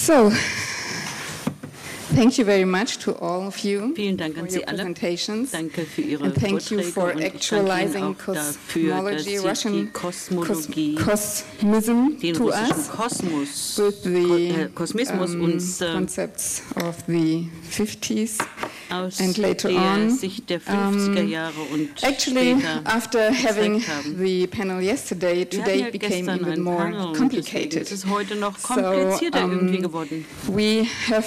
So, thank you very much to all of you Vielen Dank for an your Sie alle. presentations. Danke für Ihre And thank you Vorträge for und ich danke Ihnen actualizing auch dafür, dass Sie Russian die Kosmologie, cosmism den to russischen us Kosmos, with the Kosmismus uns concepts of the 50s aus and later der on. Sicht der 50er Jahre und Actually, später after having gezeigt haben. the panel yesterday, Wir hatten today ja it became gestern even ein more Panel und deswegen complicated. ist es heute noch komplizierter irgendwie geworden. We have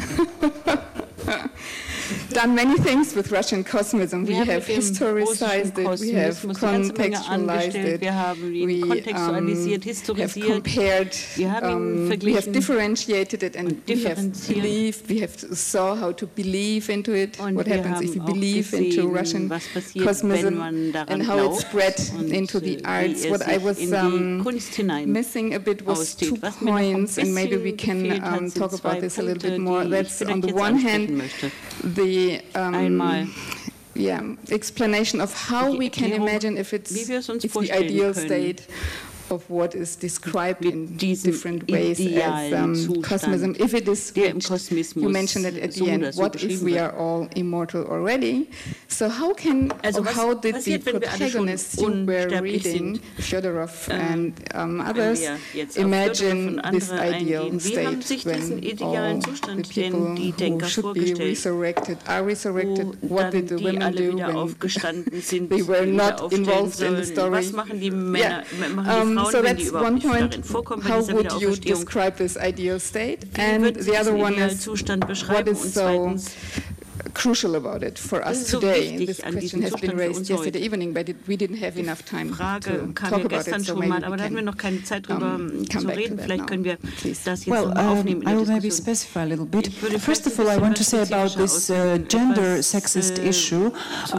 done many things with Russian cosmism. We have historicized it, we have contextualized it, wir haben ihn we kontextualisiert, have historisiert, compared, wir haben ihn we have verglichen, differentiated it, and we have differenziert. believed, we have saw how to believe into it, Und what wir happens if you haben auch believe into gesehen, Russian was passiert, cosmism, wenn man daran and how it glaubt spread und into the wie arts. er What I sich was in die Kunst hinein missing a bit was aussteht. 2 Was mir noch ein points, and maybe we bisschen gefehlt hat, can sind talk 2 about this a little bit Punkte, more. die That's ich on the vielleicht one jetzt hand ansprechen möchte. the Einmal explanation of how die we can Erklärung, imagine if wie wir es uns it's the vorstellen ideal können, state of what is described mit in diesem different ways idealen as cosmism. Zustand, If it is der im reached, Kosmismus you mentioned it at so the end. oder so What if beschrieben we wird. are all immortal already? So how can Also or was how did the passiert, wenn wir alle schon protagonists you were unsterblich reading, sind? Fyodorov and Wenn others, wir jetzt auf imagine Fyodorov und this andere ideal eingehen, wie haben sich state diesen when idealen all Zustand the people denn die who Denker should be vorgestellt, resurrected are resurrected? wo What dann did the die women alle do wieder when aufgestanden sind, they were wieder not aufstehen involved in the sollen? story? Was machen die Männer, machen die Frauen, so wenn die that's überhaupt one nicht point. darin vorkommen, bei How dieser would you Wiederauferstehung? describe this ideal state? Wie And würden Sie the other diesen one idealen is Zustand what beschreiben? is Und so zweitens, crucial about it for was us ist so today? wichtig This an question diesem has been Zustand für raised uns yesterday heute? evening, but we didn't have enough time Frage to kam talk ja about gestern it, so schon maybe mal, we aber da hatten wir can noch keine Zeit drüber zu come back to reden. that Vielleicht now. können wir Please. das jetzt Well, nochmal aufnehmen in I der will maybe Diskussion. specify a little bit. Ich würde First vielleicht of all, I ein want to say bisschen about this spezifischer gender ausdrücken, sexist etwas, issue.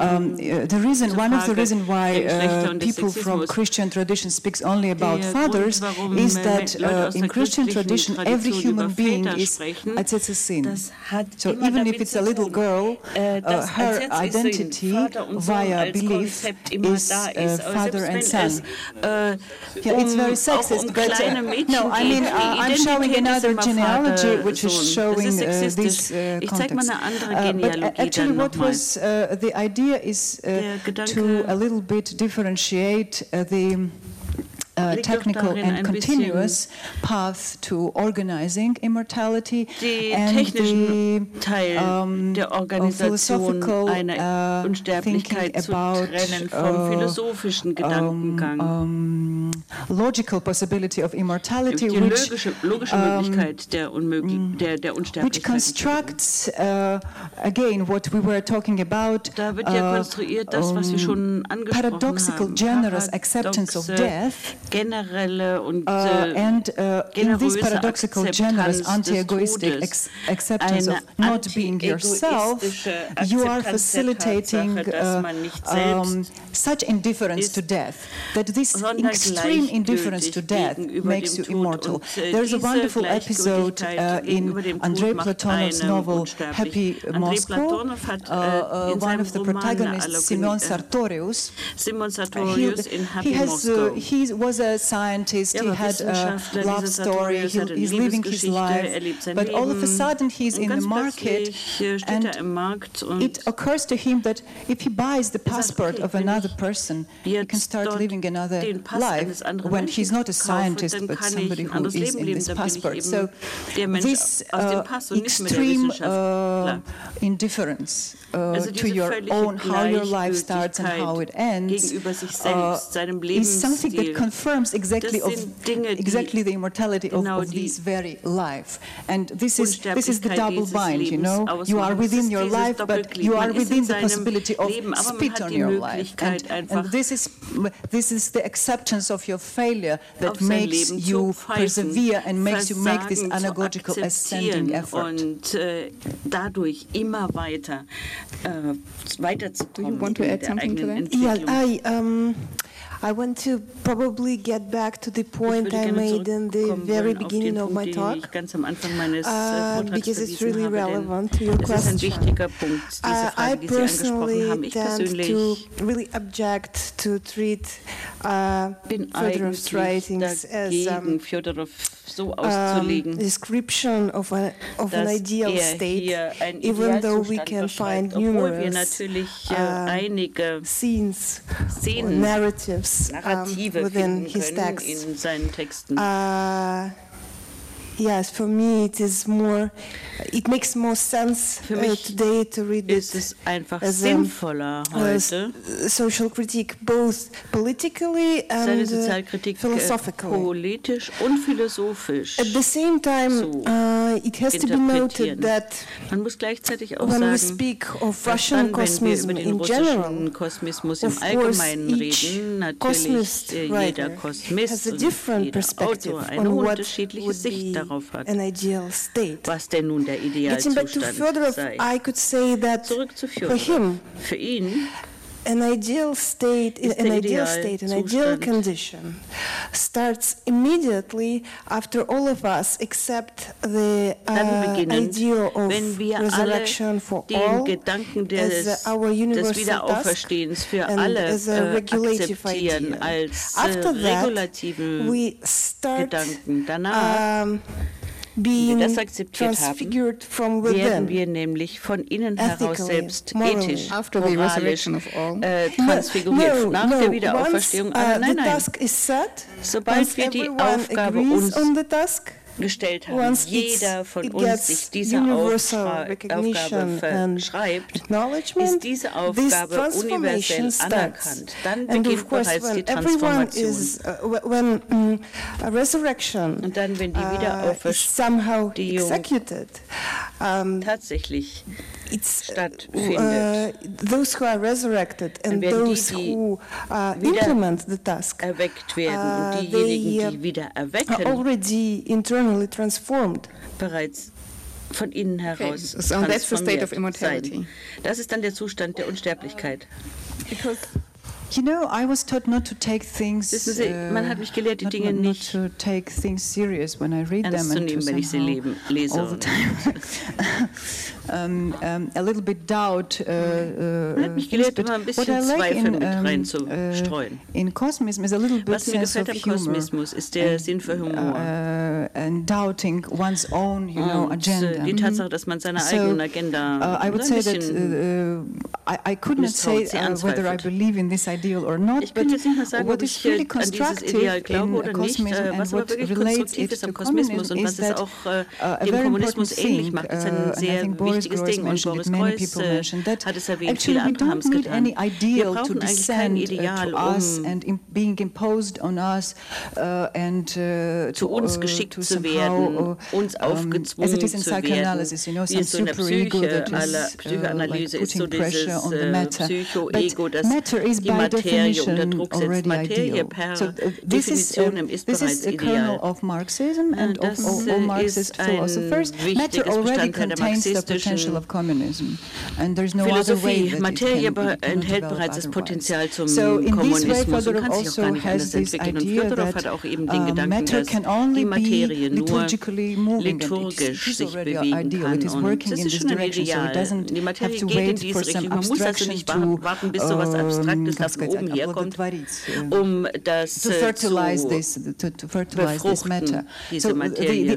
One of the reasons why people from Christian tradition speaks only about fathers is that in Christian tradition every human being is отец и сын. So even if it's a little girl, her identity via belief is father and son. Yeah, it's very sexist, but no, I mean I'm showing another genealogy which is showing this context. But actually what was the idea is to a little bit differentiate the technical and continuous path to organizing immortality and the der Organisation einer Unsterblichkeit zu trennen vom philosophischen Gedankengang. Logical possibility of immortality, Die logische Möglichkeit der Unsterblichkeit. Which constructs again what we were talking about. Da wird ja konstruiert das, was wir schon angesprochen paradoxical, haben. generous acceptance of death. Generelle und and in this paradoxical, generous, anti-egoistic acceptance of not being yourself, you are facilitating such indifference to death, that this extreme indifference to death makes you immortal. There's a wonderful episode in Andrei Platonov's novel Happy Moscow. One of the protagonists, Simon Sartorius, he was a scientist, he had a love story, he's living his life, but all of a sudden he's in the market and it occurs to him that if he buys the passport of another person, he can start living another life when he's not a scientist but somebody who is in this passport. So this extreme indifference to your own, how your life starts and how it ends, is something that confirms exactly the immortality of this very life. And this is the double bind, you know. You are within your life, but you are within the possibility of spit on your life. And this is the acceptance of your failure that makes you persevere and makes you make this anagogical ascending effort. Und dadurch immer weiterzukommen. Do you want to add something to that? Yeah, I want to probably get back to the point I made in the very beginning of my talk, because it's really relevant to your question. I personally tend to really object to treat Fyodorov's writings as description of an ideal state, even though we can find numerous scenes or narratives within his texts. Yes, for me it makes more sense today to read it as a social critique, both politically and philosophically. At the same time, it has to be noted that when we speak of Russian Kosmism in general, of course, each Kosmist writer has a different perspective on what would be an ideal state. Getting back to Fyodorov, I could say that for him, an ideal state, an ideal condition starts immediately after all of us accept the ideal of resurrection for all as our universal task and as a regulative ideal. After that, we start being transfigured from within, werden wir nämlich von innen heraus selbst ethisch, moralisch transfiguriert. Nach der Wiederauferstehung aller. Nein, sobald wir die Aufgabe uns gestellt haben, jeder von uns sich diese Aufgabe verschreibt, ist diese Aufgabe universell anerkannt. Dann beginnt bereits die Transformation. Und dann, wenn die Wiederauferstehung tatsächlich stattfindet, those who are resurrected and those who implement the task, erweckt werden, und diejenigen, die wieder erwecken, already internally transformed. Bereits von innen heraus so that's the state of immortality. Sein. Das ist dann der Zustand der Unsterblichkeit. You know, I was taught not to take things. Wissen Sie, man hat mich gelehrt, die Dinge nicht to take things serious when I read them and to wenn ich sie lese. All the time. A little bit doubt. Man hat mich gelehrt, immer ein bisschen Zweifel mit reinzustreuen. In Kosmism is a little bit Was mir gefällt am Kosmismus ist der Sinn für Humor. And doubting one's own, agenda. Die Tatsache, dass man seine eigene Agenda I would say that I could not say whether I believe in this ideal or not, ich kann jetzt nicht mehr sagen, ob ich an dieses Ideal glaube oder nicht. Was aber wirklich konstruktiv ist am Kosmismus und was es auch dem Kommunismus ähnlich macht, ist ein sehr wichtiges Ding. Und Boris Groys hat es erwähnt, viele andere haben es getan. Wir brauchen eigentlich kein Ideal, zu uns geschickt zu werden, uns aufgezwungen zu werden. Wie es so in der Psychoanalyse ist, so dieses Psycho-Ego, das die Materie unter Druck setzt. Materie per Definition ist bereits ideal. Das ist ein wichtiges Bestandteil der marxistischen Philosophie. Materie enthält bereits das Potenzial zum Kommunismus und kann sich auch gar nicht anders entwickeln. Und Fyodorov hat auch eben den Gedanken, dass die Materie nur liturgisch sich bewegen kann. Und das ist schon ein Ideal. Die Materie geht in diese Richtung. Man muss also nicht warten, bis so etwas Abstraktes nach oben herkommt, um das zu befruchten, diese Materie.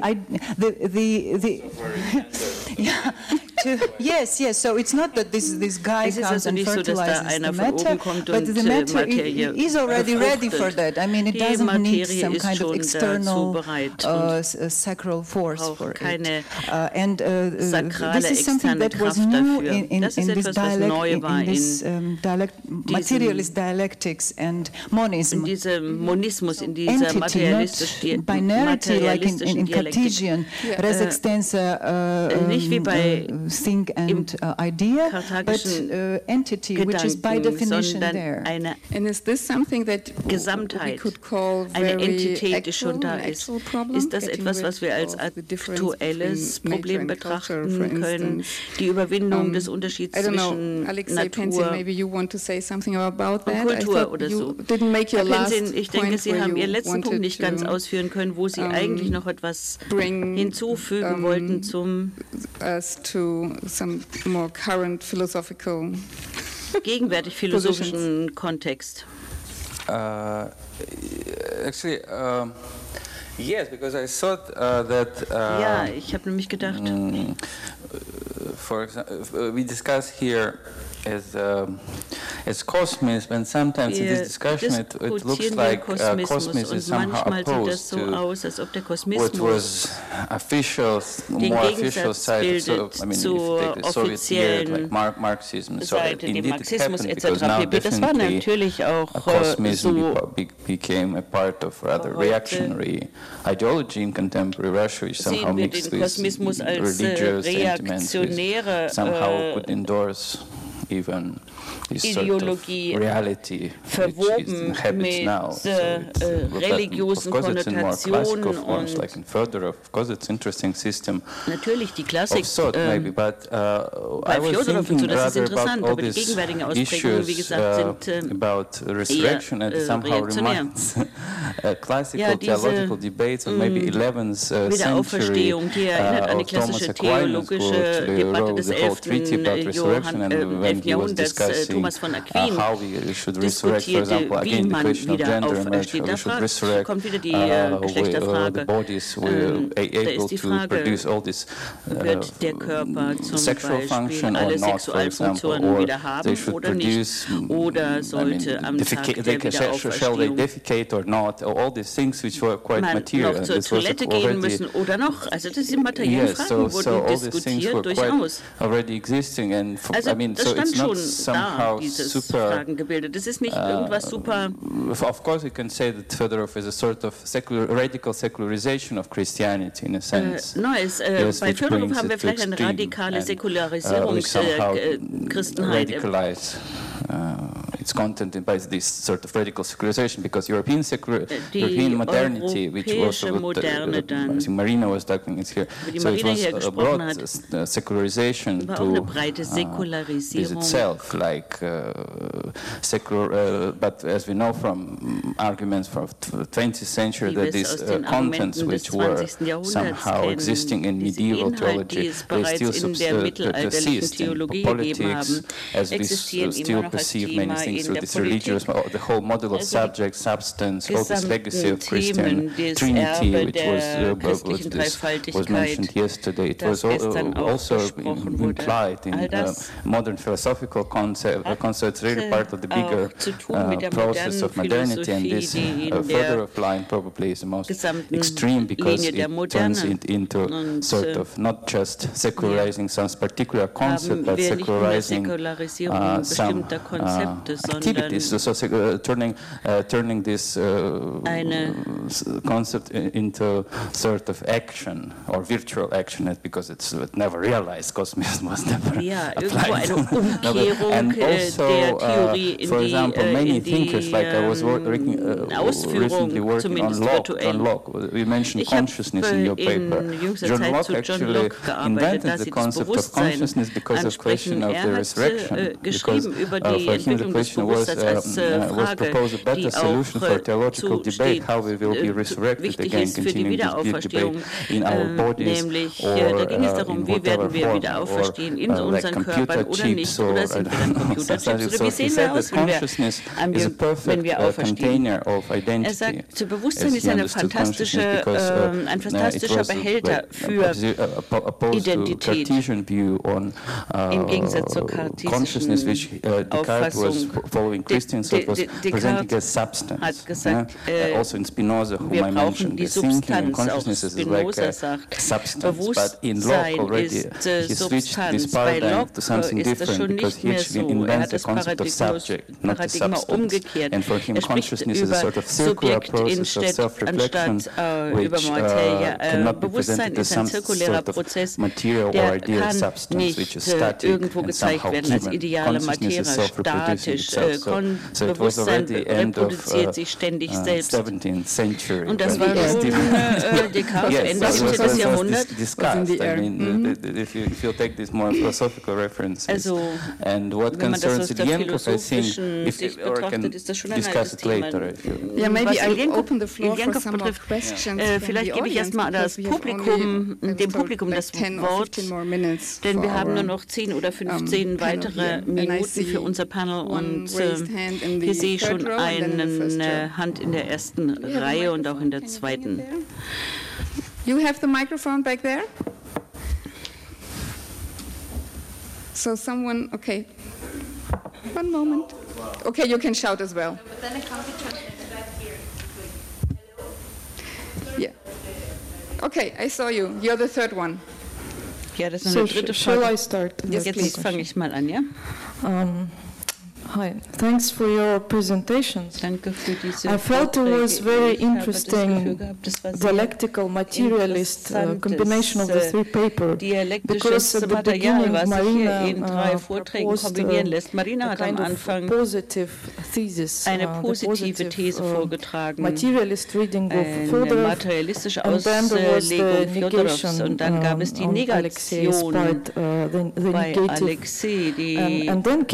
Yes. So it's not that this guy comes and fertilizes the matter, but the matter is already ready for that. I mean, it doesn't need some kind of external sacral force for it. And this is something that was new in this materialist dialectics and monism. In dieser materialistischen binarity, like in Cartesian, res extensa, nicht wie bei thing and idea, but entity, which is by definition there. And is this something that Gesamtheit, we could call eine Entität, die schon da ist. Ist das etwas, was wir als aktuelles Problem betrachten können? Die Überwindung des Unterschieds zwischen Natur und Kultur oder so. Herr Pensin, ich denke, Sie haben Ihren letzten Punkt nicht ganz ausführen können, wo Sie eigentlich noch etwas hinzufügen wollten zum gegenwärtig philosophischen Kontext. Actually, yes, because I thought that. Ja, ich habe nämlich gedacht. For example, we discuss here as cosmism, and sometimes in this discussion it looks like cosmism is somehow opposed to what was more official side. So, I mean, if you take the Soviet period, like Marxism, so indeed it happened because now definitely cosmism became a part of rather reactionary ideology in contemporary Russia, which somehow mixed with religious sentiments, which somehow could endorse even this Ideologie sort of reality verwoben mit religiösen Konnotationen und like in Fedorov, of course it's interesting system natürlich die Klassik maybe, but, bei Fedorov und so, das ist interessant, aber die gegenwärtigen Ausprägungen, wie gesagt, sind about resurrection and somehow reminds classical theological debates of maybe 11th century of Thomas Aquinas, who wrote the whole treaty about resurrection, and when he was discussing how we should resurrect, for example, again the question of gender emerged, how we should resurrect the bodies were able to produce all this sexual function or not, for example, or they should produce, shall they defecate or not, all these things which were quite material. Noch zur Toilette gehen müssen oder noch, also das sind materielle Fragen, wurden diskutiert durchaus. Already existing, and I mean, so it's not somehow super. Das ist nicht irgendwas super. Of course, we can say that Fedorov is a sort of radical secularization of Christianity in a sense. Bei Fedorov haben wir vielleicht eine radikale Säkularisierung der Christenheit. Its content by this sort of radical secularization, because European modernity, which was Marina was talking is here, so it was a broad secularization to is itself like secular, but as we know from arguments from the 20th century that these contents which were somehow existing in medieval theology, they still persist in politics, as we still perceive many things through this religious, the whole model of subject, substance, all this legacy of Christian Trinity, which was mentioned yesterday. It was also implied in modern philosophical concepts, really part of the bigger process of modernity, and this Fedorov line probably is the most extreme because it turns it into sort of not just secularizing some particular concept, but secularizing some activities, so turning this concept into sort of action or virtual action, because it's never realized. Cosmism was never applied. And also, for example, many thinkers, like I was recently working on Locke. We mentioned consciousness in your paper. John Locke actually invented the concept of consciousness because of question of the resurrection. Because for him the question was propose a better solution for theological debate, how we will be resurrected again, continuing this big debate in our bodies, or in whatever form, or like computer chips, or so he said that consciousness is a perfect container of identity. Bewusstsein ist ein fantastischer Behälter für Identität. Cartesian view on im Gegensatz zur consciousness, which Descartes was following Christian thought was presenting as substance. Also in Spinoza, whom I mentioned, the thinking and consciousness is like a substance, but in Locke already he switched this paradigm to something different because he actually invents the concept of subject, not the substance. And for him, consciousness is a sort of circular process of self-reflection, which cannot be presented as some sort of material or ideal substance, which is static and somehow given. Consciousness is self-reproducing itself. So it was already the end of 17th century. Und das war schon Descartes, Ende 17. Jahrhundert. I mean, if you take this more philosophical references, and what concerns Ilienkov, I think, if or can discuss it later. Yeah, maybe I'll open the floor for some more questions. Vielleicht gebe ich erstmal dem Publikum das Wort, denn wir haben nur noch 10 oder 15 weitere Minuten für unser Panel und hier sehe ich schon eine Hand in der ersten Reihe und auch in der zweiten. You have the microphone back there? So someone, okay. One moment. Okay, you can shout as well. Yeah. Okay, I saw you. You're the third one. Ja, das ist eine dritte Frage. Shall I start? Yes, jetzt fange ich mal an, ja? Hi, thanks for your presentations. Danke für diese I felt it was very interesting, dialectical materialist combination of the three papers. Dialektisches Material, was sich hier in 3 Vorträgen kombinieren lässt. Marina hat am Anfang eine positive These vorgetragen, eine materialistische Auslegung Fjodorows, und dann gab es die Negation bei Alexei, die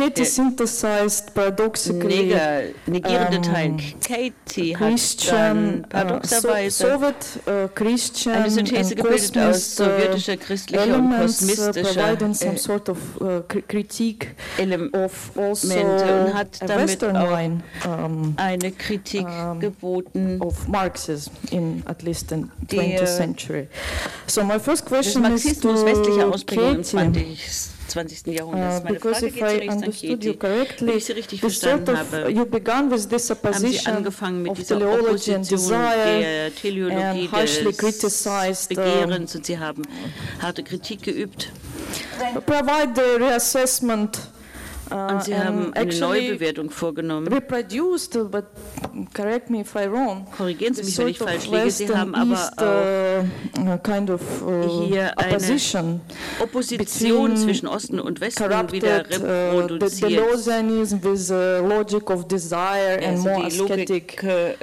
negierende Teil. Katie hat dann paradoxerweise eine Synthese gebildet aus sowjetischer, christlicher und kosmistischer Elemente und hat damit auch eine Kritik geboten of Marxism in at least in 20th century. So my first question is Marxismus westlicher Ausprägung im 20. Jahrhunderts. Meine Frage geht zunächst an Katie. Wenn ich Sie richtig verstanden habe, haben Sie angefangen mit dieser Opposition der Teleologie des Begehrens und Sie haben harte Kritik geübt. Provide the reassessment. Und Sie haben eine Neubewertung vorgenommen. But correct me if I'm wrong. Korrigieren Sie mich, wenn ich falsch liege. Sie haben aber auch hier eine Opposition zwischen Osten und Westen wieder reproduziert. Also die Logik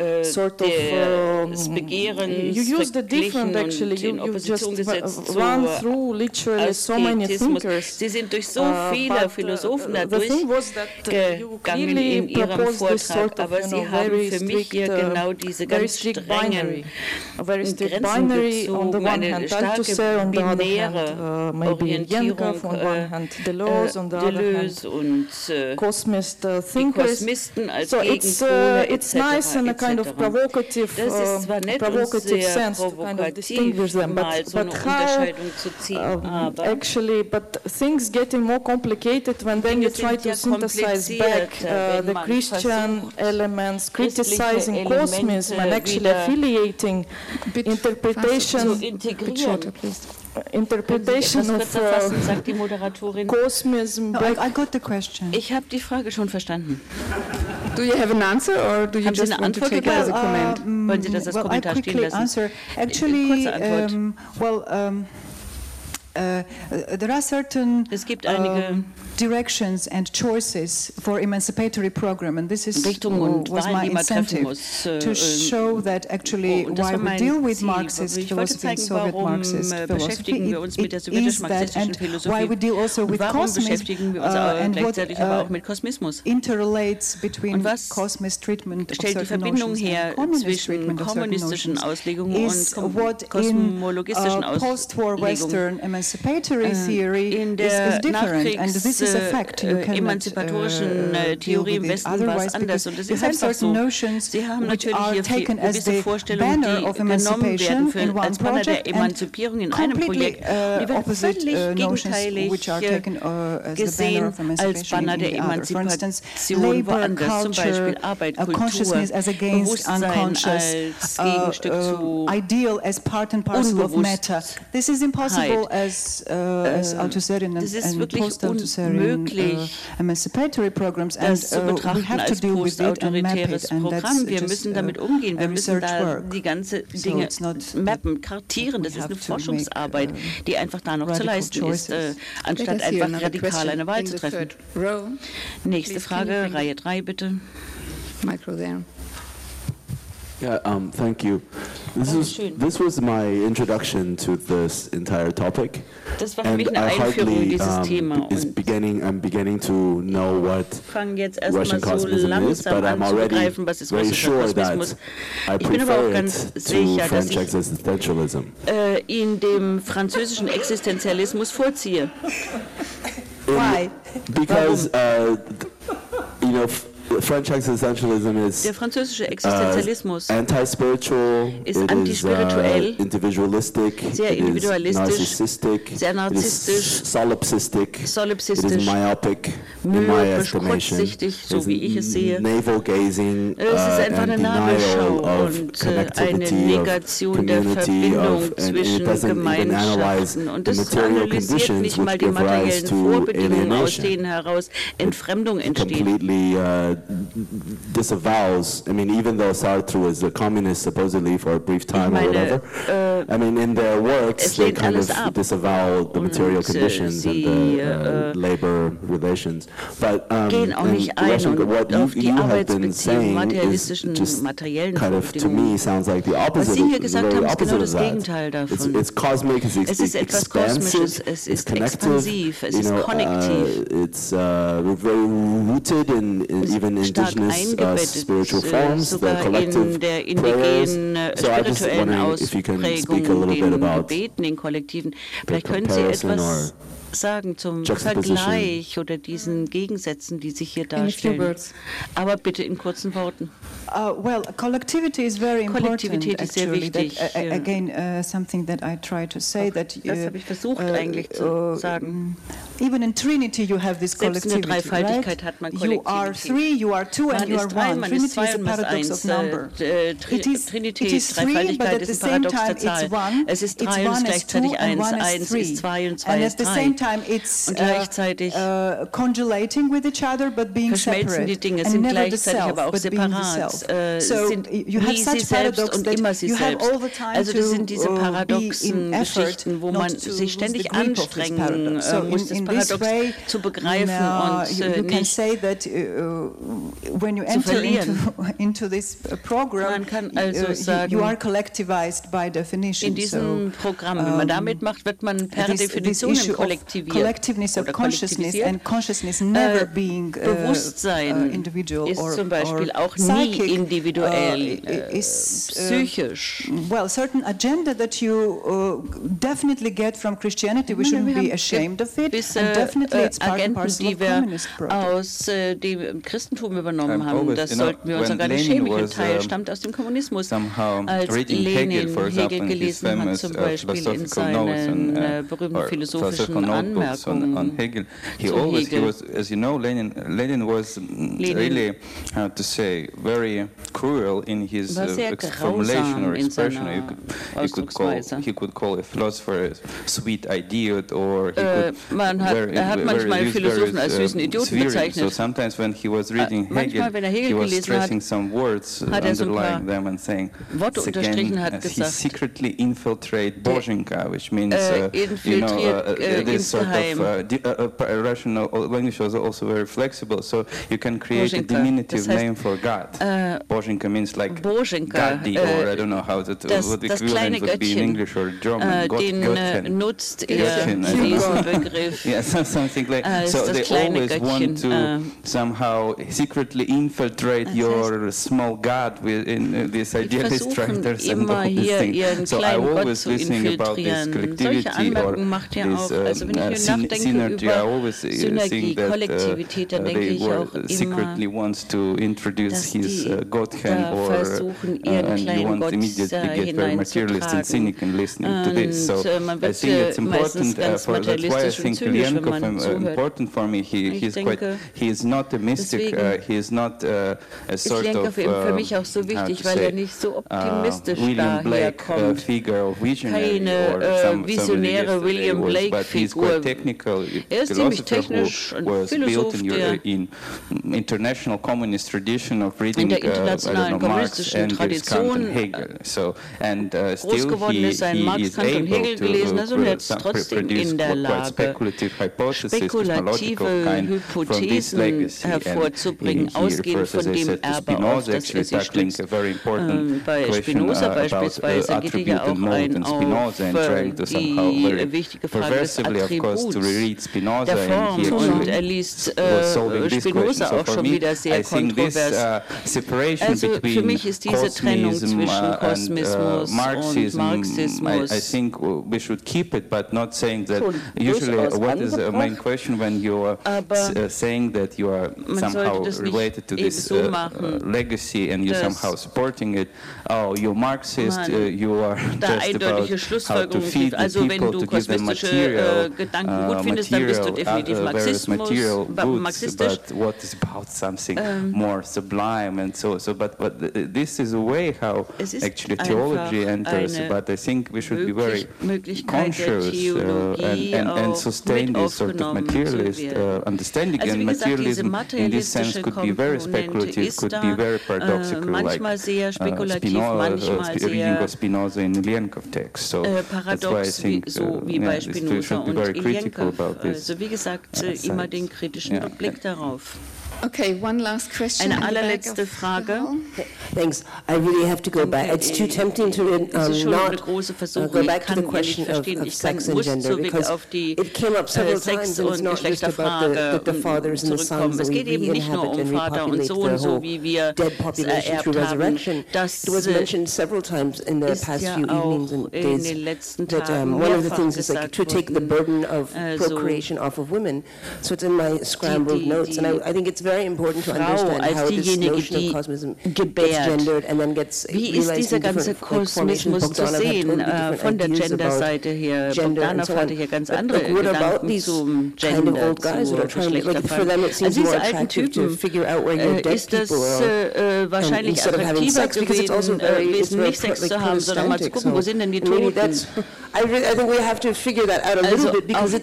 des Begehrens verglichen und in Opposition gesetzt zu Asketismus. Sie sind durch so viele Philosophen durchgegangen in Ihrem Vortrag, aber Sie haben für mich hier genau diese ganz strengen Grenzen gezogen, eine starke binäre Orientierung, Deleuze und die Kosmisten als Gegenpole etc. Das ist zwar nett und sehr provokativ, mal so eine Unterscheidung zu ziehen, aber but things getting more complicated when then you try to synthesize back the Christian elements, criticizing Kosmism and actually affiliating interpretation of Kosmism. No, I got the question. Ich habe die Frage schon verstanden. Do you have an answer or do you just want to take it as a comment? Wollen Sie das als Kommentar stehen lassen? Answer. Actually, kurze Antwort. There are certain es gibt einige directions and choices for emancipatory program, and this is was my incentive to show that actually why we deal with Marxist philosophy and Soviet Marxist philosophy is that, and why we deal also with Kosmism and what interrelates between Kosmist treatment of certain notions and communist treatment of certain notions is what in post-war Western emancipatory theory is different, and this emanzipatorischen Theorie im Westen war es anders. Und es ist einfach so. Sie haben natürlich hier gewisse Vorstellungen, die genommen werden als Banner der Emanzipierung in einem Projekt. Die werden völlig gegenteilig gesehen als Banner der Emanzipation woanders. Zum Beispiel Arbeit, Kultur, Bewusstsein als Gegenstück zu Unbewusstheit. This is impossible as Althusserian and post-Althusserian emancipatory programs, and we have to deal with it and map it, and that's wir müssen damit umgehen, wir müssen da die ganze Dinge mappen, kartieren. Das ist eine Forschungsarbeit, die einfach da noch zu leisten ist, anstatt einfach radikal eine Wahl zu treffen. Nächste Frage, Reihe 3 bitte. Micro there. Yeah, thank you. This was my introduction to this entire topic. Das war für mich eine Einführung in dieses Thema. I'm beginning to know what Russian Cosmism is, but I'm already very sure that I prefer it to French existentialism. In dem französischen Existenzialismus vorziehe. Why? Because you know, French existentialism is der französische Existenzialismus anti-spiritual, ist antispirituell, individualistic, sehr individualistisch, sehr narzisstisch, solipsistic, it is myopic, myopisch, kurzsichtig, so wie ich es sehe. Navel-gazing, es ist einfach eine Nabelschau und eine Negation der Verbindung zwischen Gemeinschaften. Und das analysiert nicht mal die materiellen Vorbedingungen, aus denen heraus Entfremdung entsteht. Disavows, I mean, even though Sartre was a communist supposedly for a brief time or whatever, I mean, in their works, they kind of disavow the material conditions and the labor relations. But gehen auch nicht ein auf die Arbeitsbeziehungen, materialistischen, materiellen to me sounds like the opposite. Was Sie hier gesagt haben, ist genau das Gegenteil davon. It's cosmic, es ist etwas Kosmisches, es ist expansiv, es ist konnektiv. It's very rooted in even indigenous spiritual forms, the collective prayers. So I just wondering if you can speak a little bit about den Kollektiven. Vielleicht können Sie etwas sagen zum Vergleich oder diesen Gegensätzen, die sich hier darstellen. Aber bitte in kurzen Worten. Well, collectivity is very important. Kollektivität ist sehr wichtig. Again, something that I try to say that das habe ich versucht eigentlich zu sagen. Even in Trinity you have this collectivity. Selbst in der Dreifaltigkeit hat man Kollektivität. You are three, you are two, and you are one. Trinity is a paradox of number. Trinity, Dreifaltigkeit ist ein Paradox der Zahl. Es ist 3 und gleichzeitig 1. 1 ist 2 und 2 ist 3. Und gleichzeitig verschmelzen die Dinge, sind gleichzeitig aber auch separat. Sind nie sie selbst und immer sie selbst. Also das sind diese paradoxen Geschichten, wo man sich ständig anstrengen muss, das Paradox zu begreifen und nicht zu verlieren. Man kann also sagen, in diesem Programm, wenn man damit macht, wird man per Definition im Kollektiviert. Collectiveness of consciousness and consciousness never being Bewusstsein individual ist zum Beispiel auch nie individuell, psychisch. Well, certain agenda that you definitely get from Christianity, we shouldn't be ashamed of it, and definitely it's part and parcel of communist project. Aus dem Christentum übernommen haben, das sollten wir uns auch gar nicht schämen. Ein Teil stammt aus dem Kommunismus. Als Lenin Hegel gelesen hat, zum Beispiel in seinen berühmten philosophischen Anmerkungen on Hegel, he was, as you know, Lenin was really, how to say, very cruel in his formulation or expression. He could call a philosopher a sweet idiot, or he could manchmal Philosophen als süßen Idioten bezeichnet. So sometimes when he was reading Hegel, he was stressing some words, underlying them and saying, once again, he secretly infiltrate Bozhenka, which means, this sort of Russian language was also very flexible, so you can create a diminutive name for God. Bozhenka means like Gadi, or I don't know how that, what the equivalent would be in English or German. Den nutzt diesen Begriff. Yeah, something like, so they always want to somehow secretly infiltrate your small God within these idealist writers and all these things. So I always listening about this collectivity or this synergy. I always think that they were secretly wants to introduce his Godhead and he wants immediately get very materialist and cynical listening to this. So I think it's important. That's why I think Ilienkov is important for me. He is not a mystic. He is not a sort of William Blake figure of visionary or some William Blake but he's quite technical philosopher who was built in international communist tradition of reading Marx, Engels, Kant and Hegel. So and still he is able to produce quite speculative hypotheses, cosmological kind from this legacy. hervorzubringen, ausgehend von dem Erbe, auf das er sich stützt. Bei Spinoza beispielsweise geht er ja auch ein auf die wichtige Frage des Attributs der Form und er liest Spinoza auch schon wieder sehr kontrovers. Also für mich ist diese Trennung zwischen Kosmismus und Marxismus I think we should keep it, but not saying that usually what is the main question when you are saying that you are somehow related to this legacy and you're somehow supporting it. Oh, you're Marxist, you are just about how to feed the people, to give them material, various material goods, but what is about something more sublime and so. But this is a way how actually theology enters, but I think we should be very conscious and sustain this sort of materialist understanding. And materialism in this sense could be very speculative, could be very paradoxical, like reading of Spinoza in Ilienkov text. So that's why I think we should be very critical about this. Also wie gesagt, immer den kritischen Blick darauf. Okay, one last question. Eine allerletzte Frage. Thanks. I really have to go back. It's too tempting to not go back to the question of sex and gender because it came up several times and it's not just about the fathers and the sons that we re-inhabit and repopulate the whole dead population through resurrection. It was mentioned several times in the past few evenings and days that one of the things is like to take the burden of procreation off of women. So it's in my scrambled notes and I think it's very important to understand how this notion of cosmism gets gendered and then gets realized in different Kosmismus zu sehen von der Gender-Seite her. Bogdanov hatte hier ganz andere Gedanken zum Gender, zu Geschlechterfragen. Also diese alten Typen ist das wahrscheinlich attraktiver gewesen, nicht Sex zu haben, sondern mal zu gucken, wo sind denn die Toten. I think we have to figure that out a little bit because it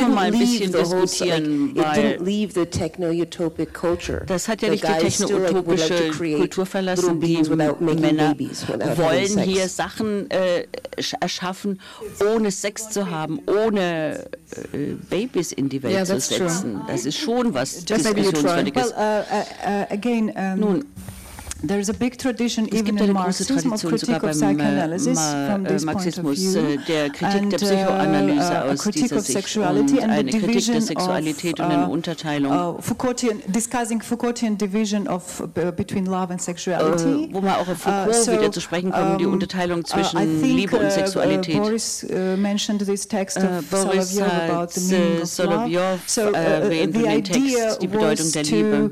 didn't leave the techno-utopic culture. Das hat ja nicht die techno-utopische Kultur verlassen. Die Männer wollen hier Sachen erschaffen, ohne Sex zu haben, ohne Babys in die Welt zu setzen. Das ist schon was Diskussionswürdiges. Nun, there is a big tradition even in Marxism of critique of psychoanalysis from this point of view, der Kritik der Psychoanalyse aus dieser Sicht und eine Kritik der Sexualität und eine Unterteilung. Discussing Foucaultian division of between love and sexuality. Wo man auch auf Foucault wieder zu sprechen kommt, die Unterteilung zwischen Liebe und Sexualität. Boris mentioned this text of Boris about the meaning of love. So erwähnt in dem Text die Bedeutung der Liebe.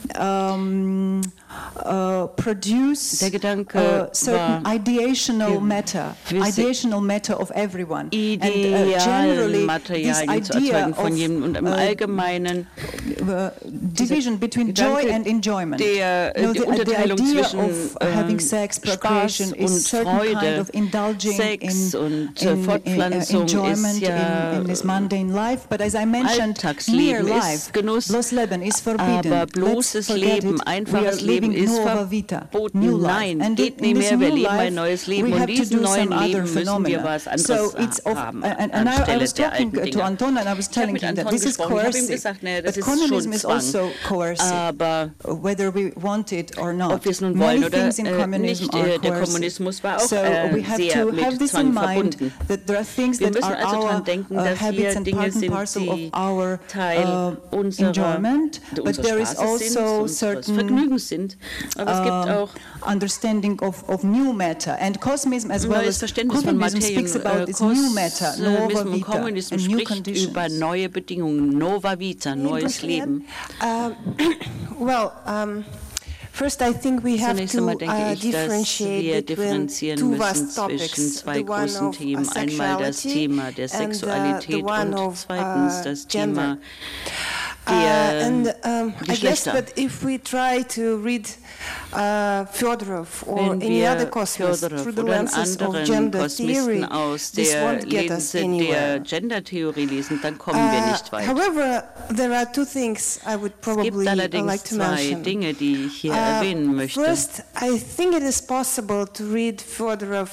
Produce certain ideational matter of everyone. Idealen Materialien zu erzeugen von jedem und im Allgemeinen division between joy and enjoyment. Die Unterteilung zwischen having sex, procreation is certain kind of indulging Sex und Fortpflanzung enjoyment in this mundane life. But as I mentioned, mere life, bloß Leben is forbidden. Aber bloßes Leben, einfaches Leben ist verboten. Nein, geht nicht mehr. Wir leben ein neues Leben und diesem neuen Leben müssen wir was anderes haben anstelle der alten Dinge. Ich habe mit Anton gesprochen, ich habe ihm gesagt, das ist schon Zwang. Aber ob wir es nun wollen oder nicht, der Kommunismus war auch sehr mit Zwang verbunden. Wir müssen also daran denken, dass hier Dinge sind, die Teil unserer Sprache sind also certain Vergnügens sind. Aber es gibt auch understanding of new matter, and Cosmism as well as Communism speaks about this new matter, nova vita, Kommunismus spricht über neue Bedingungen, nova vita, neues Leben. First, I think we have to differentiate between two vast topics, zwei großen Themen. Einmal das Thema der Sexualität und zweitens das Thema der I guess that if we try to read Fyodorov or any other cosmist through the lenses of gender theory, this won't get us anywhere. Gender-Theorie lesen, dann kommen wir nicht weit. However, there are two things I would probably like to mention. Dinge, die ich hier erwähnen möchte. First, I think it is possible to read Fyodorov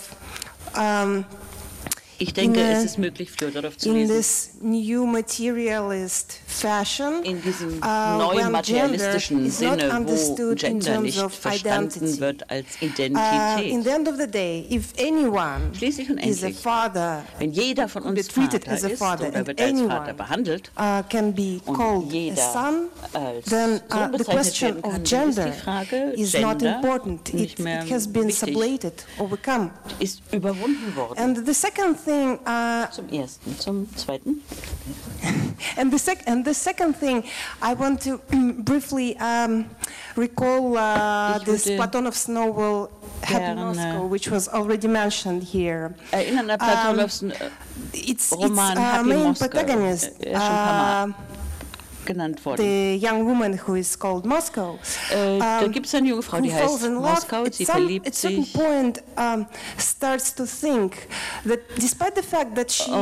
ich denke, es ist möglich, Fyodorov zu lesen. In this new materialist fashion, in diesem neuen materialistischen Sinne, wo Gender nicht verstanden wird als Identität. In the end of the day, if anyone Schließlich und is a father, wenn jeder von uns Vater ist oder wird als Vater behandelt can be called a son, then the question of gender is not important. It has been sublated, overcome. Ist überwunden worden. And the second thing, zum ersten, zum zweiten. And the second thing, I want to briefly recall this Platonov's novel Happy Moscow, which was already mentioned here. Erinnern an Platonovs Roman Happy main Moscow. Protagonist, genannt worden. The young woman who is called Moscow. Da gibt es eine junge Frau, die heißt Moskau, sie verliebt sich. At certain point starts to think that despite the fact that she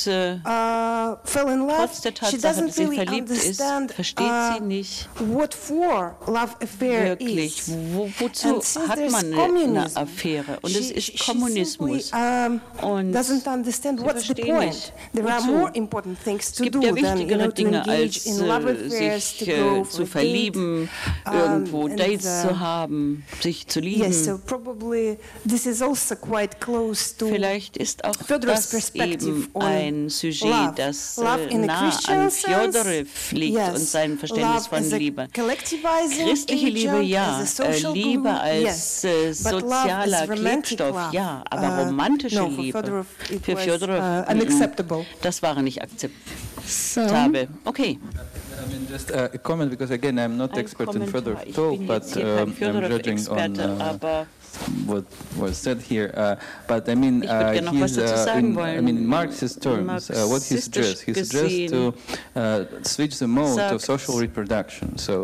fell in love, trotz der Tatsache, dass sie verliebt ist, versteht sie nicht what for love affair wirklich, wozu hat man eine Affäre? Und es ist Kommunismus. Und doesn't understand what's the point. There are more important things to do than to engage in sich zu verlieben, irgendwo Dates zu haben, sich zu lieben. Yes, so probably this is also quite close to Vielleicht ist auch das eben ein Sujet, das nah an Fyodorov liegt und sein Verständnis von Liebe. Christliche Liebe, ja. Liebe als sozialer Klebstoff, ja. Aber romantische Liebe für Fyodorov, das war nicht akzeptabel. Okay. I mean, just a comment, because again, I'm not expert in Fyodorov talk, but I'm judging on what was said here. But I mean, he's in Marxist terms, what he suggests to switch the mode of social reproduction. So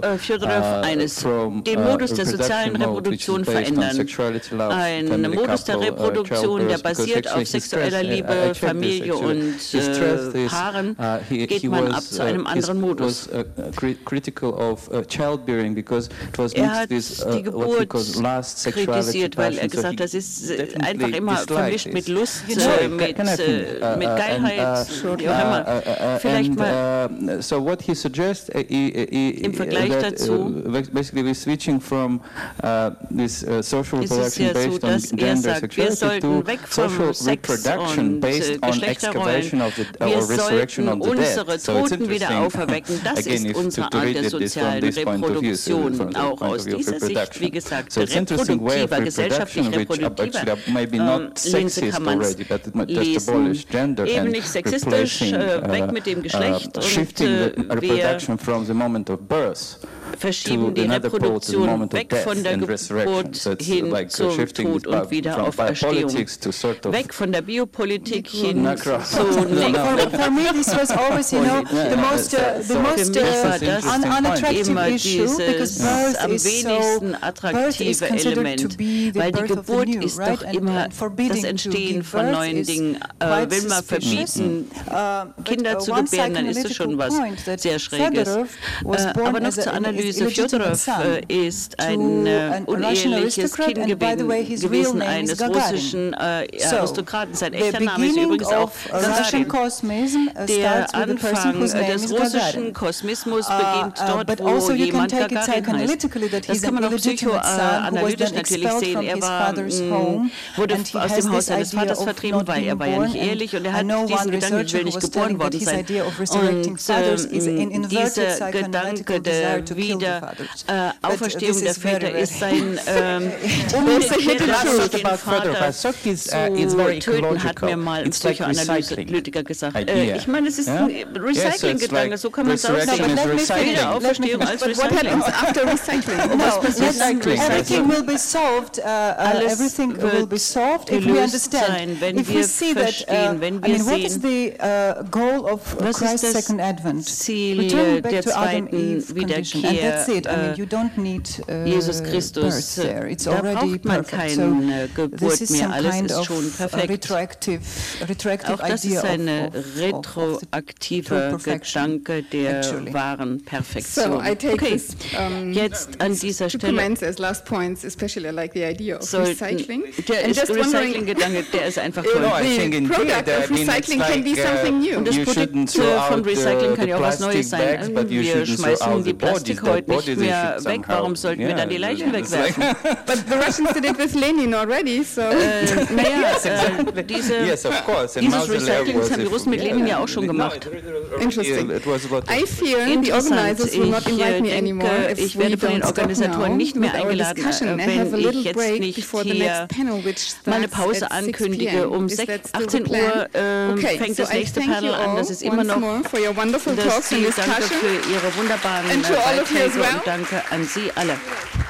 from den Modus der sozialen Reproduktion verändern. Ein Modus der Reproduktion, der basiert auf sexueller Liebe, Familie und Paaren, geht man ab zu einem anderen Modus. Critical of childbearing, because it was mixed with what he calls last sexuality. Weil gesagt, das ist einfach immer vermischt mit Lust, mit Geilheit, wie auch immer. Vielleicht mal so what he suggests im Vergleich dazu, basically we're switching from this social reproduction based on gender sexuality to social reproduction based on excavation of the or resurrection of the dead. So it's interesting. Das ist unsere Art der sozialen Reproduktion, auch aus dieser Sicht, wie gesagt, reproduktiver, gesellschaftlich reproduktiver Linse kann man es lesen. Eben nicht sexistisch, weg mit dem Geschlecht und wir verschieben die Reproduktion weg von der Geburt hin zum Tod und Wiederauferstehung. Weg von der Biopolitik hin zu For me, this was always, the most unattractive issue, because birth is so attraktive element, weil die Geburt ist doch immer das Entstehen von neuen Dingen. Will man verbieten, Kinder zu gebären, dann ist das schon was sehr Schräges. Aber noch zur Analyse. Fyodorov ist ein uneheliches Kind gewesen eines russischen Aristokraten. Sein echter Name ist übrigens auch Gagarin. Der Anfang des russischen Kosmismus beginnt dort, wo jemand Gagarin heißt. Das kann man auch psychoanalytisch natürlich sehen. Er wurde aus dem Haus seines Vaters vertrieben, weil er war ja nicht ehelich und er hat diesen Gedanken, ich will nicht geboren worden sein. Und dieser Gedanke der der Auferstehung der Väter ist sein unbekannter Vater zu töten, hat mir mal ein Psychoanalytiker gesagt. Ich meine, es ist ein Recycling-Gedanke, so kann man es aussehen. Auferstehung als Recycling. After recycling. Everything will be solved. Everything will be solved if we understand. If we see that, what is the goal of Christ's second advent? Returning back to Adam Eve condition, and that's it. You don't need birth there. It's already perfect. So this is some kind of retroactive idea of retroaktiver Gedanke der wahren Perfektion. So I take this, jetzt an dieser Stelle as last points, especially like the idea of recycling. Der Recycling-Gedanke, der ist einfach toll. The product of recycling can be something new. Und das Produkt von Recycling kann ja auch was Neues sein. Wir schmeißen die Plastik heute nicht mehr weg. Warum sollten wir dann die Leichen wegwerfen? But the Russians did it with Lenin already, so. Dieses Recycling, das haben die Russen mit Lenin ja auch schon gemacht. Interesting. I fear the organizers will not invite me anymore if ich werde von den Organisatoren nicht mehr eingeladen, wenn ich jetzt nicht hier meine Pause ankündige. Um 18 Uhr fängt das nächste Panel an. Das ist immer noch das Ziel. Danke für Ihre wunderbaren Beiträge und danke an Sie alle.